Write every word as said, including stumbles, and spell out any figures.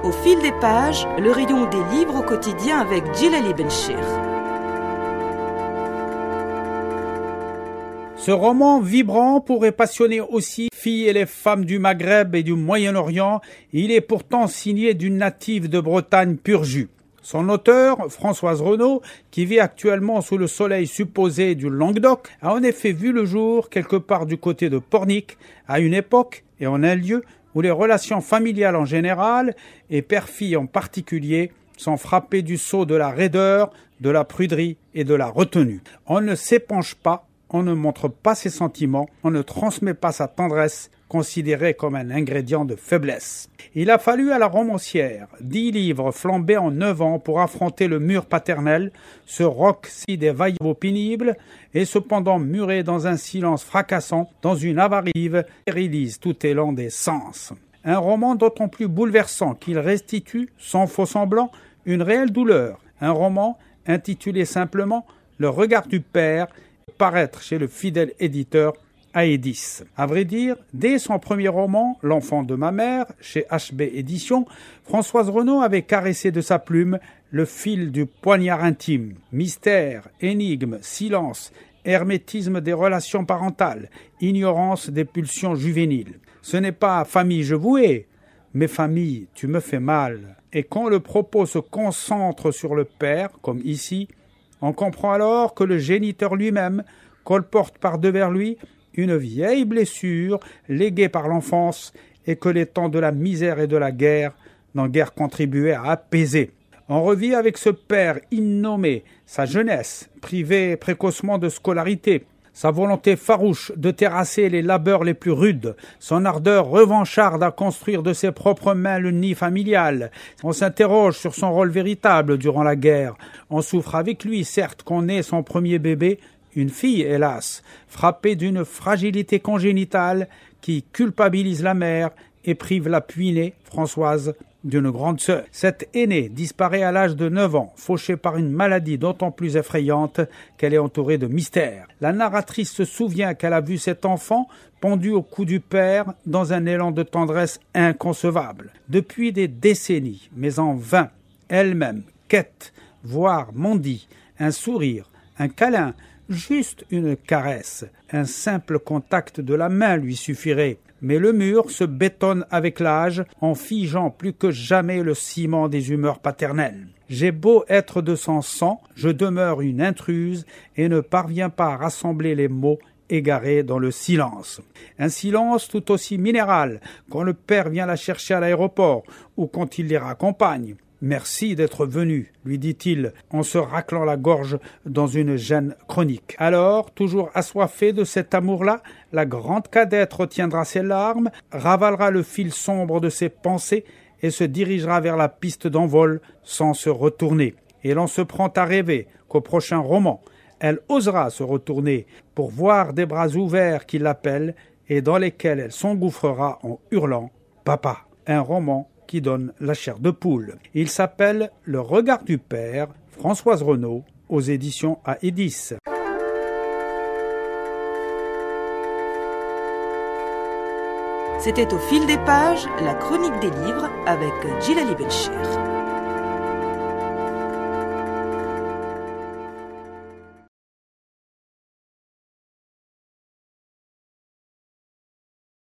Au fil des pages, le rayon des livres au quotidien avec Djilali Benchir. Ce roman vibrant pourrait passionner aussi les filles et les femmes du Maghreb et du Moyen-Orient. Il est pourtant signé d'une native de Bretagne pur jus. Son auteur, Françoise Renaud, qui vit actuellement sous le soleil supposé du Languedoc, a en effet vu le jour quelque part du côté de Pornic, à une époque et en un lieu où les relations familiales en général et père-fille en particulier sont frappées du sceau de la raideur, de la pruderie et de la retenue. On ne s'épanche pas, on ne montre pas ses sentiments, on ne transmet pas sa tendresse, considérée comme un ingrédient de faiblesse. Il a fallu à la romancière dix livres flambés en neuf ans pour affronter le mur paternel, ce roc si des va-et-vient pénibles, et cependant muré dans un silence fracassant, dans une avarive, stérilise tout élan des sens. Un roman d'autant plus bouleversant qu'il restitue, sans faux semblant, une réelle douleur. Un roman intitulé simplement « Le regard du père », paraître chez le fidèle éditeur Aédis. À vrai dire, dès son premier roman, L'enfant de ma mère, chez H B Éditions, Françoise Renaud avait caressé de sa plume le fil du poignard intime. Mystère, énigme, silence, hermétisme des relations parentales, ignorance des pulsions juvéniles. Ce n'est pas « famille, je vous hais », mais « famille, tu me fais mal ». Et quand le propos se concentre sur le père, comme ici, on comprend alors que le géniteur lui-même colporte par-devers lui une vieille blessure léguée par l'enfance et que les temps de la misère et de la guerre n'ont guère contribué à apaiser. On revit avec ce père innommé sa jeunesse, privée précocement de scolarité, sa volonté farouche de terrasser les labeurs les plus rudes, son ardeur revancharde à construire de ses propres mains le nid familial. On s'interroge sur son rôle véritable durant la guerre. On souffre avec lui, certes, qu'on ait son premier bébé, une fille, hélas, frappée d'une fragilité congénitale qui culpabilise la mère et prive la puinée, Françoise, d'une grande sœur. Cette aînée disparaît à l'âge de neuf ans, fauchée par une maladie d'autant plus effrayante qu'elle est entourée de mystères. La narratrice se souvient qu'elle a vu cet enfant pendu au cou du père dans un élan de tendresse inconcevable. Depuis des décennies, mais en vain, elle-même quête, voire mendie, un sourire, un câlin, juste une caresse, un simple contact de la main lui suffirait. Mais le mur se bétonne avec l'âge en figeant plus que jamais le ciment des humeurs paternelles. J'ai beau être de son sang, je demeure une intruse et ne parviens pas à rassembler les mots égarés dans le silence. Un silence tout aussi minéral quand le père vient la chercher à l'aéroport ou quand il les raccompagne. « Merci d'être venu », lui dit-il, en se raclant la gorge dans une gêne chronique. Alors, toujours assoiffée de cet amour-là, la grande cadette retiendra ses larmes, ravalera le fil sombre de ses pensées et se dirigera vers la piste d'envol sans se retourner. Et l'on se prend à rêver qu'au prochain roman, elle osera se retourner pour voir des bras ouverts qui l'appellent et dans lesquels elle s'engouffrera en hurlant « Papa ». Un roman qui donne la chair de poule. Il s'appelle « Le regard du père », Françoise Renaud, aux éditions Aédis. C'était Au fil des pages, la chronique des livres avec Djilali Benchir.